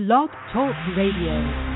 Blog Talk Radio.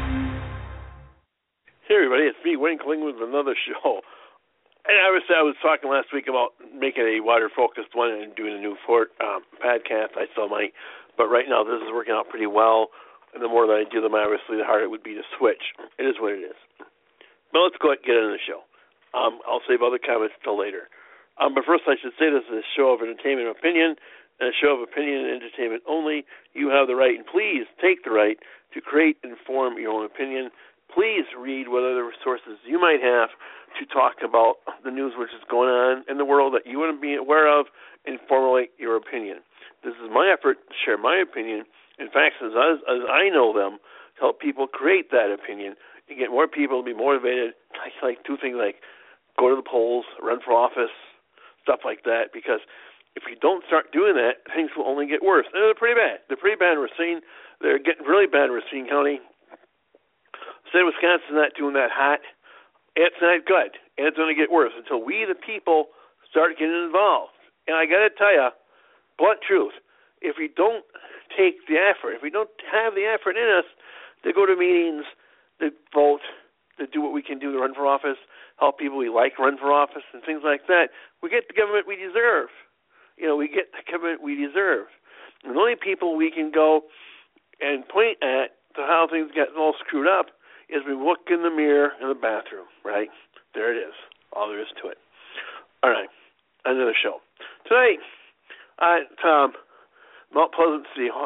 Hey everybody, it's me, Wayne Kling, with another show. And I was talking last week about making a water-focused one and doing a new podcast. I still might, but right now this is working out pretty well. And the more that I do them, obviously, the harder it would be to switch. It is what it is. But let's go ahead and get into the show. I'll save other comments till later. But first, I should say this is a show of entertainment and opinion, and a show of opinion and entertainment only. You have the right, and please take the right, to create and form your own opinion. Please read what other resources you might have to talk about the news which is going on in the world that you want to be aware of and formulate your opinion. This is my effort to share my opinion and facts as I know them, to help people create that opinion and get more people to be motivated, like do things like go to the polls, run for office, stuff like that, because if you don't start doing that, things will only get worse. And they're pretty bad. They're pretty bad in Racine. They're getting really bad in Racine County. The state of Wisconsin's not doing that hot. It's not good. And it's going to get worse until we, the people, start getting involved. And I got to tell you, blunt truth, if we don't take the effort, if we don't have the effort in us to go to meetings, to vote, to do what we can do to run for office, help people we like run for office, and things like that, we get the government we deserve. We get the government we deserve. And the only people we can go and point at to how things get all screwed up is we look in the mirror in the bathroom, right? There it is. All there is to it. All right. Another show. Tonight at Mount Pleasant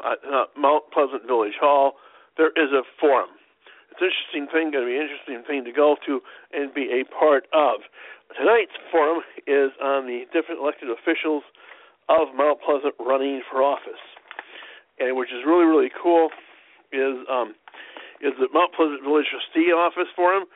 Village Hall, there is a forum. It's an interesting thing, going to be an interesting thing to go to and be a part of. Tonight's forum is on the different elected officials of Mount Pleasant running for office, and which is really, really cool is the Mount Pleasant Village Trustee Office Forum.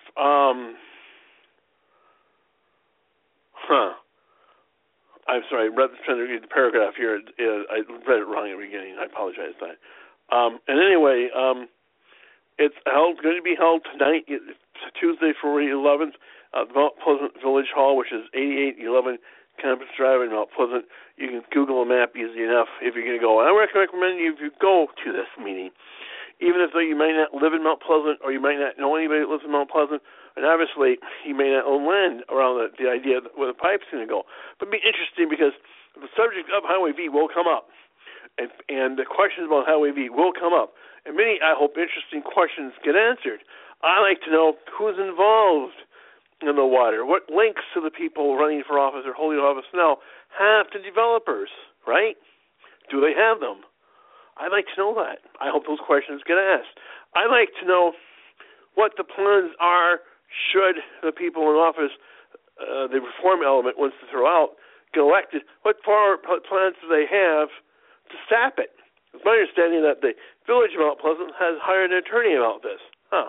I'm sorry, I'm trying to read the paragraph here. I read it wrong at the beginning. I apologize for that. And anyway, it's going to be held tonight, Tuesday, February 11th, at the Mount Pleasant Village Hall, which is 8811 Campus Drive in Mount Pleasant. You can Google a map easy enough if you're going to go. And I recommend you, if you go to this meeting, even if you might not live in Mount Pleasant or you might not know anybody that lives in Mount Pleasant, and obviously you may not own land around the idea of where the pipe's going to go. But it'll be interesting because the subject of Highway V will come up, and the questions about Highway V will come up. And many, I hope, interesting questions get answered. I like to know who's involved in the water, what links to the people running for office or holding office now have to developers, right? Do they have them? I'd like to know that. I hope those questions get asked. I'd like to know what the plans are should the people in office, the reform element, once they're out, get elected. What plans do they have to stop it? It's my understanding that the Village of Mount Pleasant has hired an attorney about this.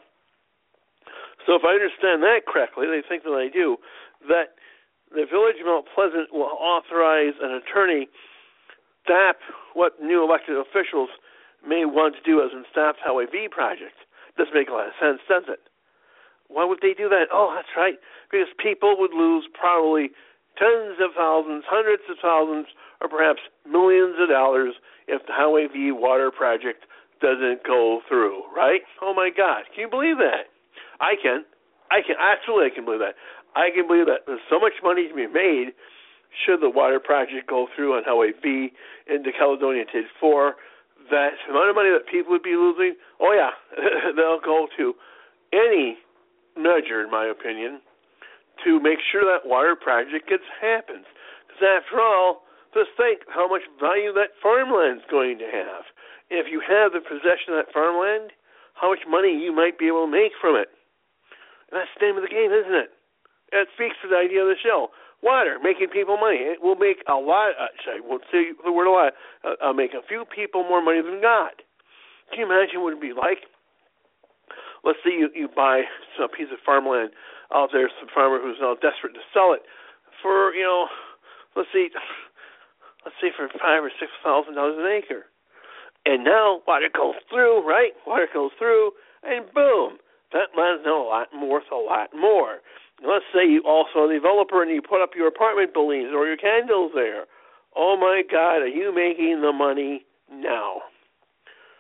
So if I understand that correctly, they think that I do, that the Village of Mount Pleasant will authorize an attorney stop what new elected officials may want to do as in stop Highway V project. Doesn't make a lot of sense, does it? Why would they do that? Oh, that's right, because people would lose probably tens of thousands, hundreds of thousands, or perhaps millions of dollars if the Highway V water project doesn't go through, right? Oh, my God. Can you believe that? I can. Absolutely, I can believe that. I can believe that there's so much money to be made should the water project go through on Highway V into Caledonia TID 4, that the amount of money that people would be losing, oh, yeah, they'll go to any measure, in my opinion, to make sure that water project happens. Because after all, just think how much value that farmland's going to have. If you have the possession of that farmland, how much money you might be able to make from it. And that's the name of the game, isn't it? It speaks to the idea of the show. Water, making people money. It will make a lot, I won't say the word a lot, I'll make a few people more money than God. Can you imagine what it would be like? Let's say you buy some piece of farmland out there, some farmer who's now desperate to sell it for, let's say for $5,000 or $6,000 an acre. And now water goes through, right? Water goes through, and boom, that land's now worth a lot more. Let's say you also are a developer and you put up your apartment buildings or your condos there. Oh, my God, are you making the money now?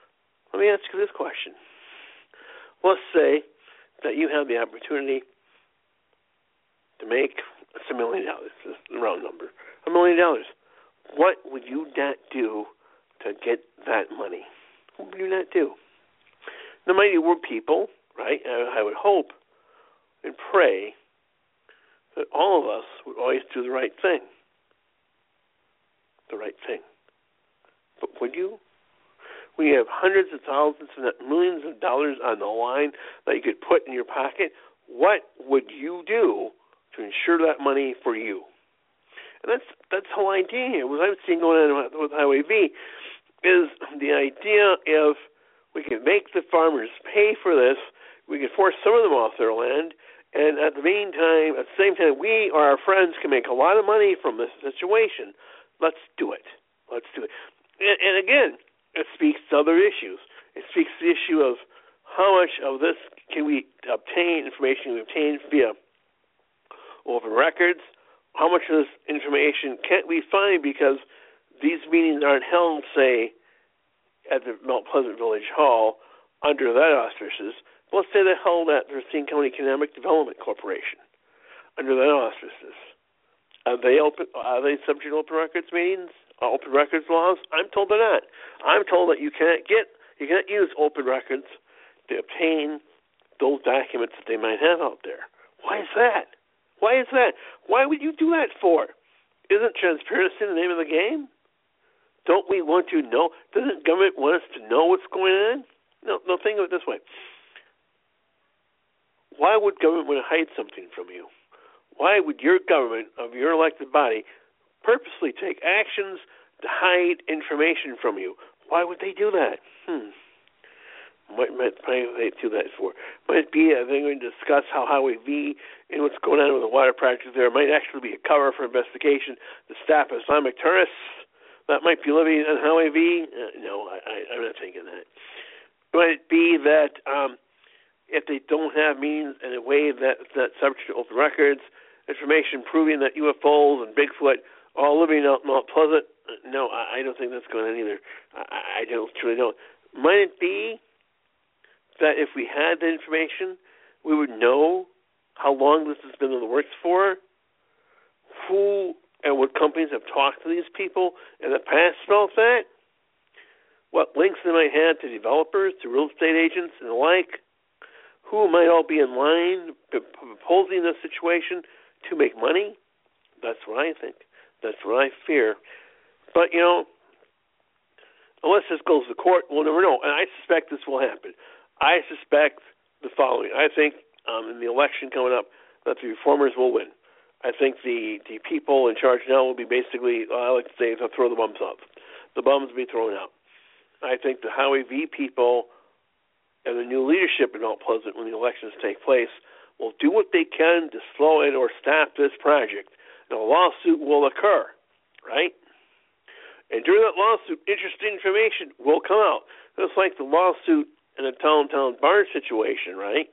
Let me ask you this question. Let's say that you have the opportunity to make $1 million. This is the round number. $1 million. What would you not do to get that money? What would you not do? There might be people, right? I would hope and pray that all of us would always do the right thing. The right thing. But would you? When you have hundreds of thousands and millions of dollars on the line that you could put in your pocket, what would you do to ensure that money for you? And that's the whole idea here. What I'm seeing going on with Highway V is the idea of we can make the farmers pay for this, we can force some of them off their land, and at the same time, we or our friends can make a lot of money from this situation. Let's do it. Let's do it. And again, it speaks to other issues. It speaks to the issue of how much of this can we obtain, information we obtain via open records, how much of this information can't we find because these meetings aren't held, say, at the Mount Pleasant Village Hall under that auspices. Let's say they're held at the Racine County Economic Development Corporation under that auspices. Are they open? Are they subject to open records meetings? Open records laws? I'm told they're not. I'm told that you can't use open records to obtain those documents that they might have out there. Why is that? Why is that? Why would you do that for? Isn't transparency the name of the game? Don't we want to know? Doesn't government want us to know what's going on? No, think of it this way. Why would government want to hide something from you? Why would your government of your elected body purposely take actions to hide information from you? Why would they do that? What might they do that for? Might it be they're going to discuss how Highway V and what's going on with the water project there might actually be a cover for investigation to stop Islamic terrorists that might be living on Highway V? No, I'm not thinking that. Might it be that if they don't have means in a way that's subject to open records, information proving that UFOs and Bigfoot are all living out in Mount Pleasant? No, I don't think that's going on either. I truly don't. Might it be that if we had the information, we would know how long this has been in the works for, who and what companies have talked to these people in the past about that, what links they might have to developers, to real estate agents, and the like, who might all be in line proposing this situation to make money. That's what I think. That's what I fear. But, unless this goes to court, we'll never know. And I suspect this will happen. I suspect the following. I think in the election coming up that the reformers will win. I think the people in charge now will be basically, I like to say, they'll throw the bums out. The bums will be thrown out. I think the Highway V people and the new leadership in Mount Pleasant when the elections take place will do what they can to slow it or stop this project. And a lawsuit will occur, right? And during that lawsuit, interesting information will come out. Just like the lawsuit in the Town Barn situation, right?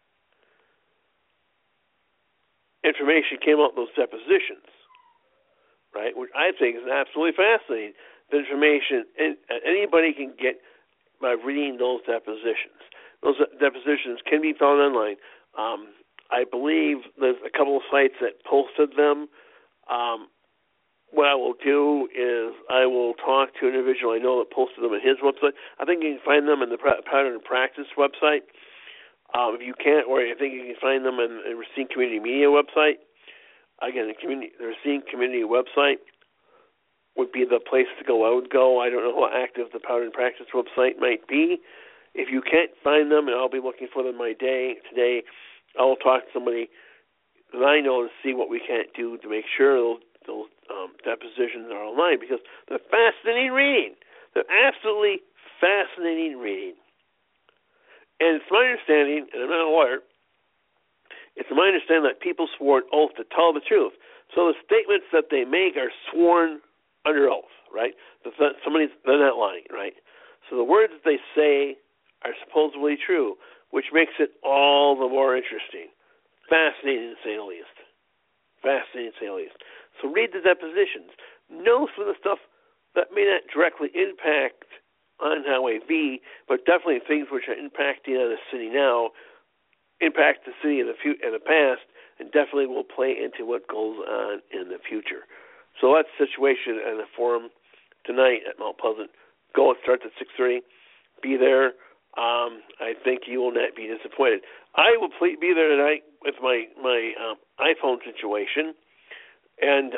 Information came out in those depositions, right? Which I think is absolutely fascinating. The information anybody can get by reading those depositions. Those depositions can be found online. I believe there's a couple of sites that posted them. What I will do is I will talk to an individual I know that posted them on his website. I think you can find them on the Pattern and Practice website. If you can't, or I think you can find them on the Racine Community Media website. Again, the Racine Community website would be the place to go. I would go. I don't know how active the Pattern and Practice website might be. If you can't find them, and I'll be looking for them today, I'll talk to somebody that I know to see what we can't do to make sure those depositions are online, because they're fascinating reading. They're absolutely fascinating reading. And it's my understanding, and I'm not a lawyer, it's my understanding that people swore an oath to tell the truth. So the statements that they make are sworn under oath, right? They're not lying, right? So the words that they say are supposedly true, which makes it all the more interesting. Fascinating to say the least. Fascinating to say the least. So read the depositions. Know some of the stuff that may not directly impact on Highway V, but definitely things which are impacting on the city now impact the city in the past, and definitely will play into what goes on in the future. So that's the situation in the forum tonight at Mount Pleasant. Go. It starts at 6:30. Be there. I think you will not be disappointed. I will be there tonight with my iPhone situation, and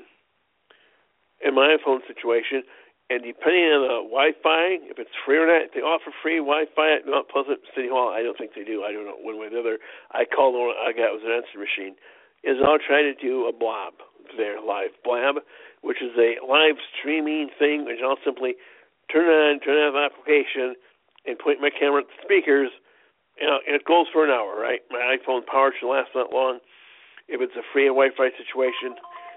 in my iPhone situation. And depending on the Wi-Fi, if it's free or not, if they offer free Wi-Fi at Mount Pleasant City Hall, I don't think they do. I don't know one way or the other. I called the one I got was an answer machine. I'll try to do a blab there, live blab, which is a live streaming thing, which I'll simply turn on the application, and point my camera at the speakers, and it goes for an hour, right? My iPhone power should last that long. If it's a free Wi-Fi situation,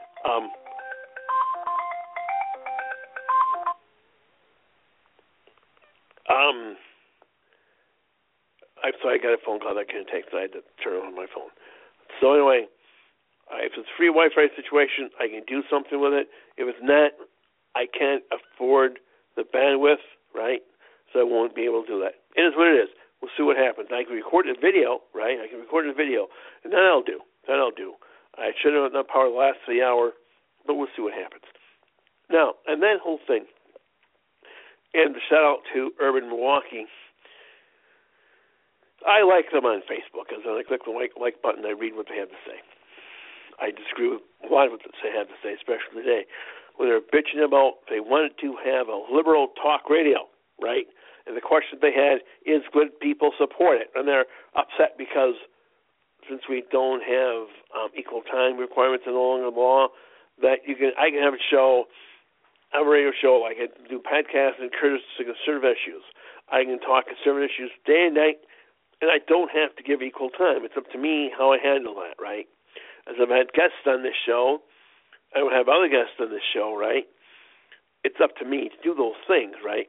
I got a phone call that I couldn't take, so I had to turn it on my phone. So anyway, if it's a free Wi-Fi situation, I can do something with it. If it's not, I can't afford the bandwidth, right? So I won't be able to do that. It is what it is. We'll see what happens. I can record a video, right? I can record a video, and that'll do. I should have enough power to last the hour, but we'll see what happens. Now, and that whole thing, and the shout out to Urban Milwaukee. I like them on Facebook, because when I click the like button, I read what they have to say. I disagree with a lot of what they have to say, especially today, when they're bitching about they wanted to have a liberal talk radio, right? And the question they had is, good people support it? And they're upset because since we don't have equal time requirements in the law, that I can have a radio show. I can do podcasts and conservative issues. I can talk conservative issues day and night, and I don't have to give equal time. It's up to me how I handle that, right? As I've had guests on this show, I would have other guests on this show, right? It's up to me to do those things, right?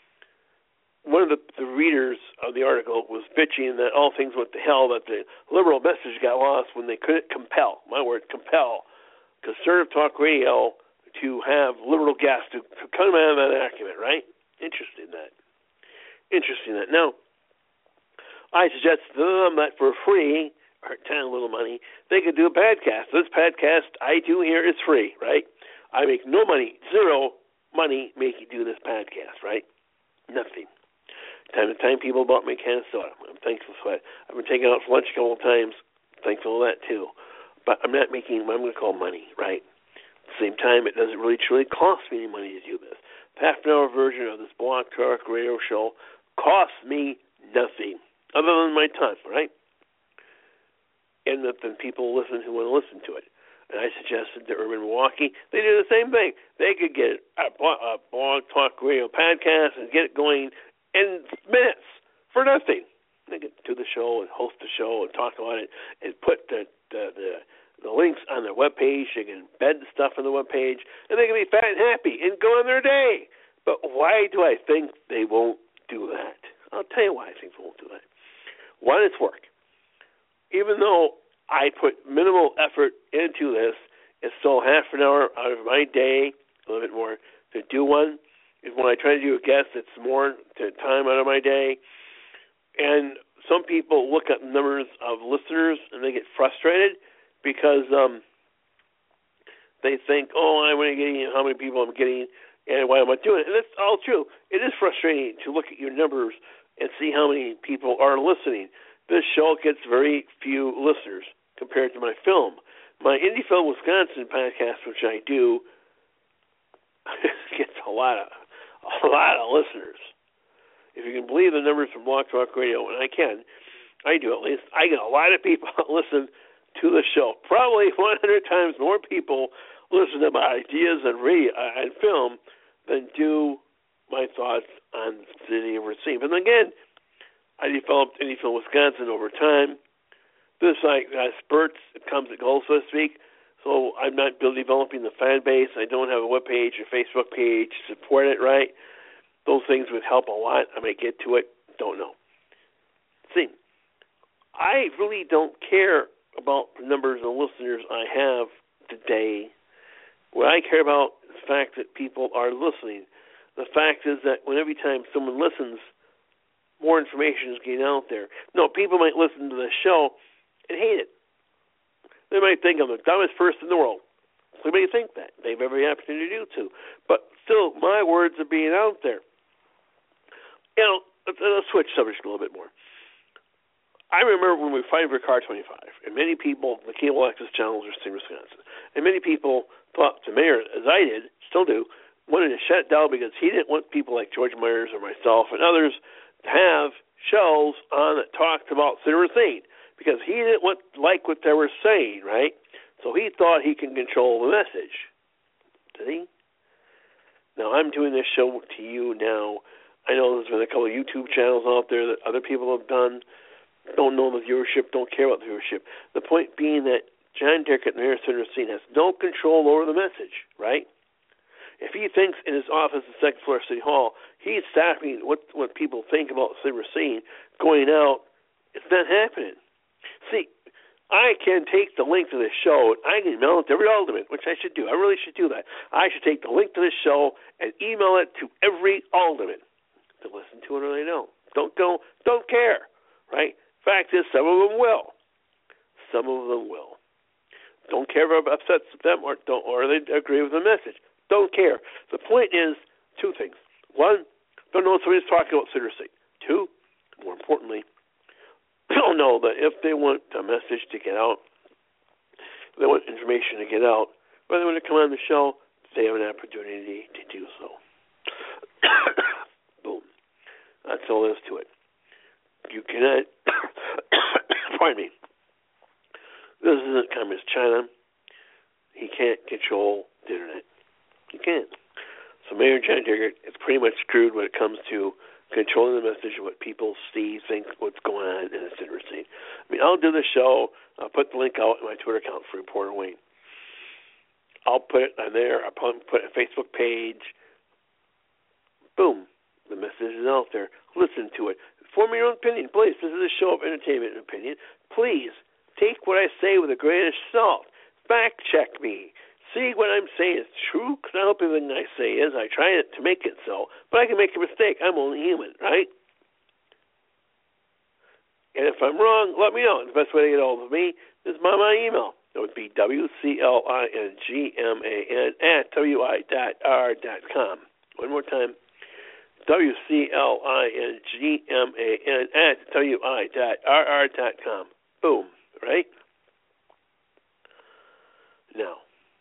One of the readers of the article was bitching that all things went to hell, that the liberal message got lost when they couldn't compel, conservative talk radio to have liberal guests to come out of that argument, right? Interesting that. Now, I suggested to them that for free, or a little money, they could do a podcast. This podcast I do here is free, right? I make no money, zero money making do this podcast, right? Nothing. Time to time, people bought me a can of soda. I'm thankful for that. I've been taken out for lunch a couple of times. Thankful for that, too. But I'm not making what I'm going to call money, right? At the same time, it doesn't really truly cost me any money to do this. The half-an-hour version of this Blog Talk radio show costs me nothing other than my time, right? And then people listen who want to listen to it. And I suggested to Urban Milwaukee, they do the same thing. They could get a Blog Talk radio podcast and get it going in minutes for nothing. They could do the show and host the show and talk about it and put the links on their webpage. They can embed the stuff on the webpage, and they can be fat and happy and go on their day. But why do I think they won't do that? I'll tell you why I think they won't do that. One, it's work. Even though I put minimal effort into this, it's still half an hour out of my day, a little bit more, to do one. And when I try to do a guest, it's more time out of my day. And some people look at numbers of listeners and they get frustrated because they think, I want to get how many people I'm getting and why am I doing it? And that's all true. It is frustrating to look at your numbers and see how many people are listening. This show gets very few listeners compared to my film. My Indie Film Wisconsin podcast, which I do, gets a lot of listeners. If you can believe the numbers from Blog Talk Radio, and I do at least, I get a lot of people listen to the show. Probably 100 times more people listen to my ideas and film than do my thoughts on the city of Racine. And again, I developed Indie Film Wisconsin over time. This spurts, it comes and goes, so to speak. So I'm not developing the fan base. I don't have a web page or Facebook page to support it, right? Those things would help a lot. I may get to it. Don't know. See, I really don't care about the numbers of listeners I have today. What I care about is the fact that people are listening. The fact is that when every time someone listens, more information is getting out there. No, people might listen to the show and hate it. They might think I'm the dumbest person in the world. They may think that. They have every opportunity to do so. But still, my words are being out there. Let's switch subjects a little bit more. I remember when we were fighting for Car 25, and many people, the cable access channels are in Wisconsin, and many people thought the mayor, as I did, still do, wanted to shut it down because he didn't want people like George Myers or myself and others to have shows on that talked about City Racine, because he didn't like what they were saying, right? So he thought he can control the message. Did he? Now, I'm doing this show to you now. I know there's been a couple of YouTube channels out there that other people have done. Don't know the viewership, don't care about the viewership. The point being that John Dickert, the mayor of City Racine, has no control over the message, right? If he thinks in his office at the second floor of City Hall, he's stopping what people think about City Racine going out. It's not happening. See, I can take the link to this show and I can email it to every alderman, which I should do. I really should do that. I should take the link to this show and email it to every alderman to listen to it or they don't. Don't care, right? Fact is, some of them will. Some of them will. Don't care if it upsets them or they agree with the message. Don't care. The point is two things. One, don't know if somebody's talking about City Racine. Two, more importantly, don't know that if they want a message to get out, if they want information to get out, or they want to come on the show, they have an opportunity to do so. Boom. That's all there is to it. You cannot, pardon me, this isn't Communist China. He can't control the internet. He can't. So Mayor John Dickert is pretty much screwed when it comes to controlling the message of what people see, think, what's going on in the City Racine. I mean, I'll do the show. I'll put the link out in my Twitter account for Reporter Wayne. I'll put it on there. I'll put it on a Facebook page. Boom. The message is out there. Listen to it. Form your own opinion, please. This is a show of entertainment and opinion. Please take what I say with a grain of salt. Fact check me. See what I'm saying is true, because I hope everything I say is. I try to make it so, but I can make a mistake. I'm only human, right? And if I'm wrong, let me know. And the best way to get a hold of me is my email. It would be WCLINGMAN@WI.R.com. One more time. WCLINGMAN@WI.RR.com. Boom. Right? Now,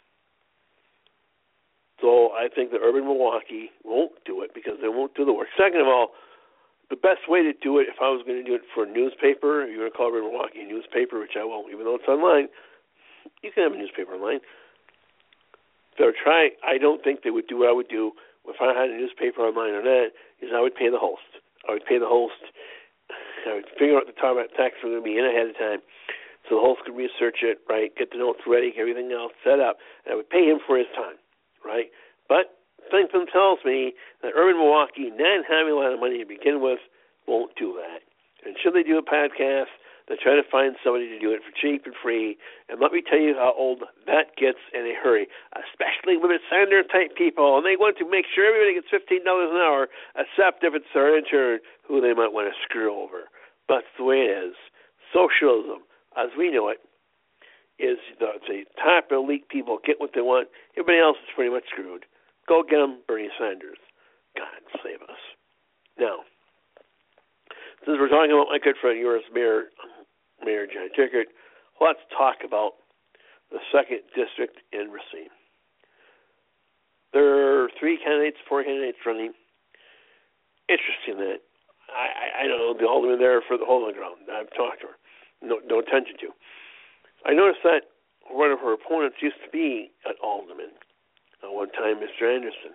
so I think that Urban Milwaukee won't do it because they won't do the work. Second of all, the best way to do it, if I was going to do it for a newspaper, you're going to call Urban Milwaukee a newspaper, which I won't, even though it's online. You can have a newspaper online. If they were trying, I don't think they would do what I would do if I had a newspaper online or not, is I would pay the host. I would figure out the target tax was going to be in ahead of time, so the host could research it, right, get the notes ready, get everything else set up, and I would pay him for his time, right? But something tells me that Urban Milwaukee, not having a lot of money to begin with, won't do that. And should they do a podcast, they try to find somebody to do it for cheap and free. And let me tell you how old that gets in a hurry, especially with Sanders-type people. And they want to make sure everybody gets $15 an hour, except if it's their intern who they might want to screw over. That's the way it is. Socialism, as we know it, is the top elite people get what they want. Everybody else is pretty much screwed. Go get them, Bernie Sanders. God save us. Now, since we're talking about my good friend, yours, Mayor John Dickert, let's talk about the 2nd District in Racine. There are 4 candidates running. Interesting that. I don't know the alderman there for the hole in the ground. I've talked to her. No attention to. I noticed that one of her opponents used to be an alderman. At one time, Mr. Anderson.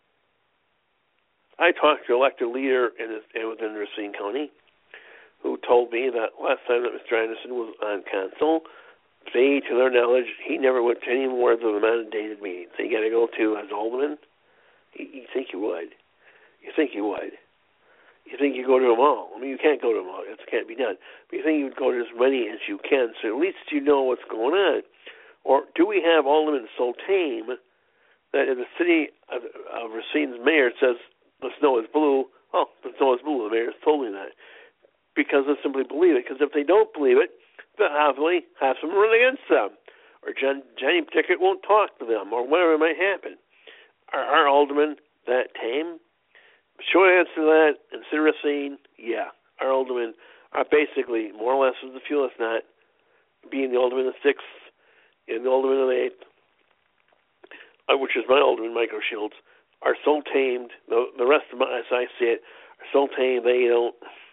I talked to an elected leader within Racine County who told me that last time that Mr. Anderson was on council, to their knowledge, he never went to any more of the mandated meetings. So you got to go to as alderman? You think you would. You think you would. You think you go to them all. I mean, you can't go to them all. It can't be done. But you think you would go to as many as you can, so at least you know what's going on. Or do we have aldermen so tame that if the city of Racine's mayor says the snow is blue. Oh, the snow is blue. The mayor's told me that because they simply believe it. Because if they don't believe it, they'll happily have someone run against them, or Jenny Pickett won't talk to them, or whatever might happen. Are our aldermen that tame? Short answer to that, and seriously, yeah. Our aldermen are basically more or less as the few, if not, being the alderman of the 6th and the alderman of the 8th, which is my alderman, Michael Shields, are so tamed. The rest of them, as I see it, are so tamed they don't.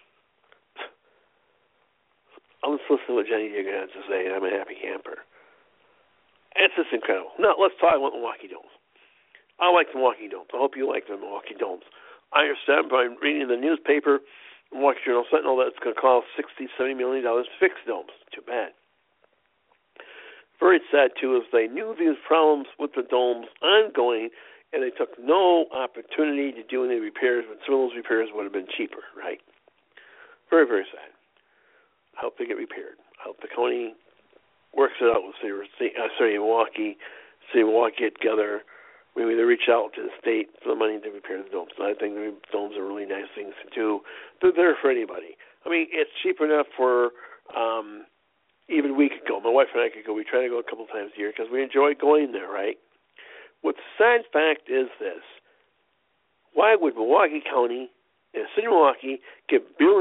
I'll just listen to what Jenny Digger has to say, and I'm a happy camper. It's just incredible. Now, let's talk about Milwaukee Domes. I like the Milwaukee Domes. I hope you like the Milwaukee Domes. I understand by reading the newspaper, Milwaukee Journal Sentinel, that it's going to cost $60-70 million to fix domes. Too bad. Very sad, too, is they knew these problems with the domes ongoing, and they took no opportunity to do any repairs, when some of those repairs would have been cheaper, right? Very, very sad. I hope they get repaired. I hope the county works it out with Milwaukee, get together. Maybe they reach out to the state for the money to repair the domes. I think the domes are really nice things to do. They're there for anybody. I mean, it's cheap enough for even we could go. My wife and I could go. We try to go a couple times a year because we enjoy going there, right? What's the sad fact is this. Why would Milwaukee County and the city of Milwaukee give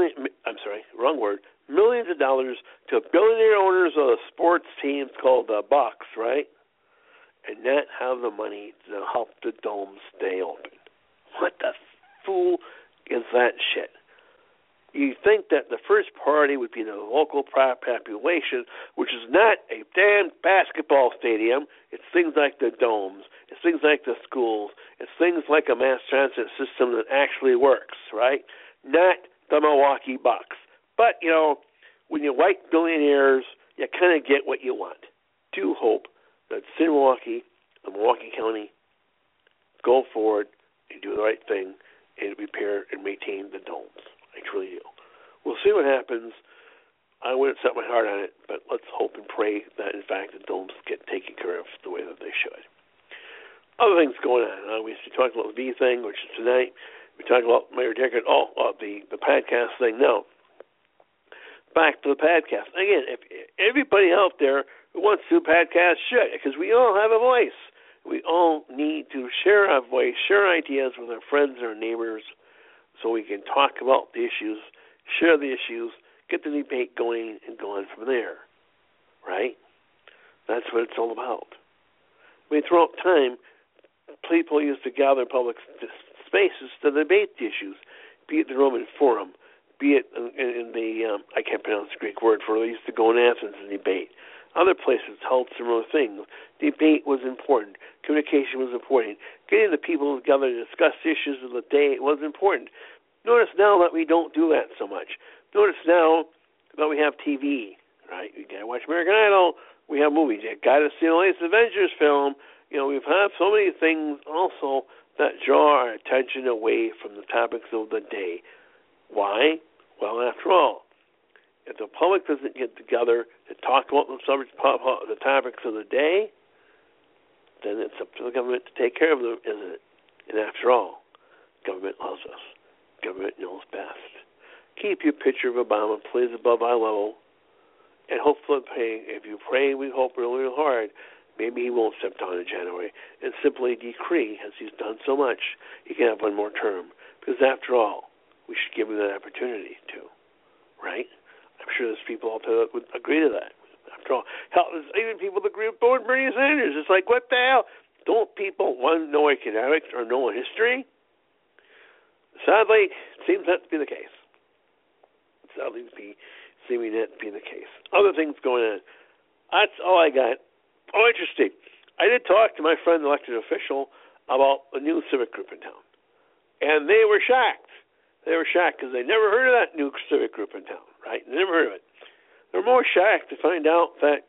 millions of dollars to billionaire owners of the sports teams called the Bucks, right? And not have the money to help the domes stay open? What the fool is that shit? You think that the first priority would be the local population, which is not a damn basketball stadium. It's things like the domes. It's things like the schools. It's things like a mass transit system that actually works, right? Not the Milwaukee Bucks. But, when you like billionaires, you kind of get what you want. Do hope that the city of Milwaukee, the Milwaukee County, go forward and do the right thing and repair and maintain the domes. I truly do. We'll see what happens. I wouldn't set my heart on it, but let's hope and pray that, in fact, the domes get taken care of the way that they should. Other things going on. We talked about the V thing, which is tonight. We talked about Mayor Dickert, the podcast thing. No. Back to the podcast. Again, if everybody out there who wants to do podcasts should, because we all have a voice. We all need to share our voice, share ideas with our friends and our neighbors so we can talk about the issues, share the issues, get the debate going, and go on from there. Right? That's what it's all about. I mean, throughout time, people used to gather in public spaces to debate the issues, be it the Roman Forum, be it in the, I can't pronounce the Greek word for it, they used to go in Athens and debate. Other places held similar things. Debate was important. Communication was important. Getting the people together to discuss the issues of the day was important. Notice now that we don't do that so much. Notice now that we have TV, right? We got to watch American Idol. We have movies. You got to see the latest Avengers film. We've had so many things also that draw our attention away from the topics of the day. Why? Well, after all, if the public doesn't get together to talk about the topics of the day, then it's up to the government to take care of them, isn't it? And after all, government loves us. Government knows best. Keep your picture of Obama, please, above eye level, and hopefully, if you pray, we hope really, really hard, maybe he won't step down in January and simply decree, as he's done so much, he can have one more term. Because after all, we should give him that opportunity to, right? I'm sure there's people out there that would agree to that. After all, hell, there's even people that agree with Bernie Sanders. It's like, what the hell? Don't people want to know economics or know history? Sadly, it seems that to be the case. Seeming that to be the case. Other things going on. That's all I got. Oh, interesting. I did talk to my friend, the elected official, about a new civic group in town. And they were shocked. They were shocked because they never heard of that new civic group in town, right? They never heard of it. They were more shocked to find out that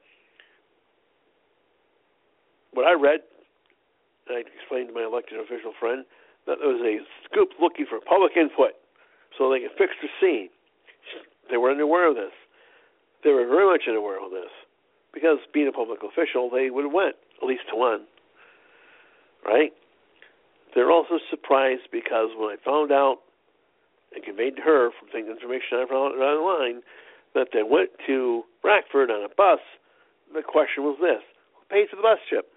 what I read, and I explained to my elected official friend, that there was a group looking for public input so they could fix the scene. They were unaware of this. They were very much unaware of this because being a public official, they would have went at least to one, right? they're also surprised because when I found out and conveyed to her from the information I found online that they went to Rockford on a bus, the question was this: who paid for the bus trip?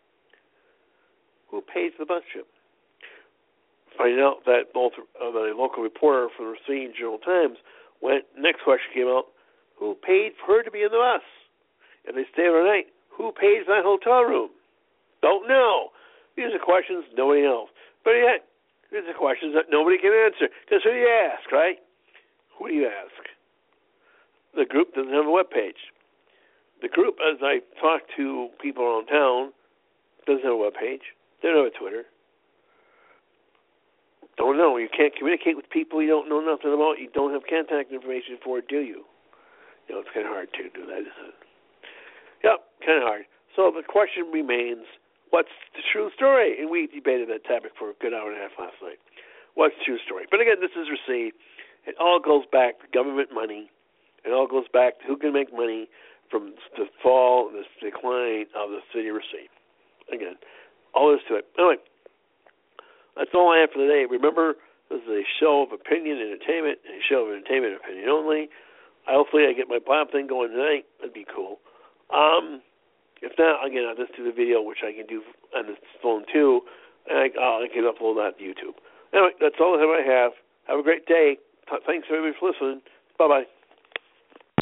Who paid for the bus trip? Finding out that both the local reporter for the Racine Journal-Times went. Next question came out: who paid for her to be in the bus? If they stay overnight, who paid for that hotel room? Don't know. These are questions nobody knows. But yet, these are questions that nobody can answer. Because who do you ask, right? Who do you ask? The group doesn't have a webpage. The group, as I talk to people around town, doesn't have a webpage. They don't have a Twitter. Don't know. You can't communicate with people you don't know nothing about. You don't have contact information for, do you? You know, it's kind of hard to do that, isn't it? Yep, kind of hard. So the question remains, what's the true story? And we debated that topic for a good hour and a half last night. What's the true story? But again, this is Racine. It all goes back to government money. It all goes back to who can make money from the fall and the decline of the city of Racine. Again, all there is to it. Anyway, that's all I have for today. Remember, this is a show of opinion and entertainment, and a show of entertainment and opinion only. Hopefully I get my Bob thing going tonight. That'd be cool. If not, again, I'll just do the video, which I can do on the phone too, and I can upload that to YouTube. Anyway, that's all I have. Have a great day. Thanks everybody for listening. Bye-bye.